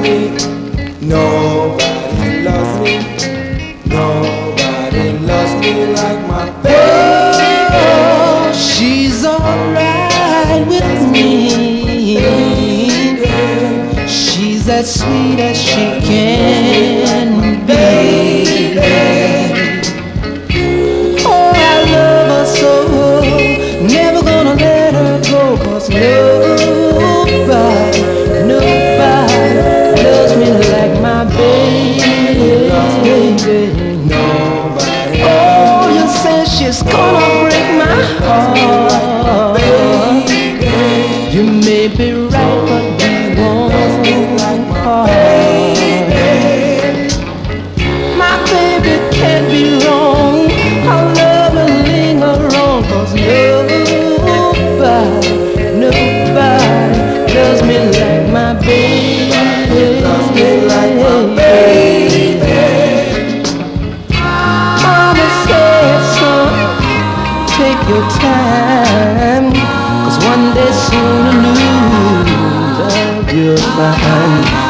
me. Nobody loves me. Nobody loves me like my baby. Oh, she's alright with me. She's as sweet as she can be. Oh, I love her so, never gonna let her go, 'cause nobody loves me like my baby. Nobody. Oh, you say she's gonna break my heart. You may be right, but you won't part. My baby can't be wrong. I love to linger on, 'cause nobody loves me like my baby. Loves me like my baby. Mama said, son, take your time, 'cause one day soon you'll find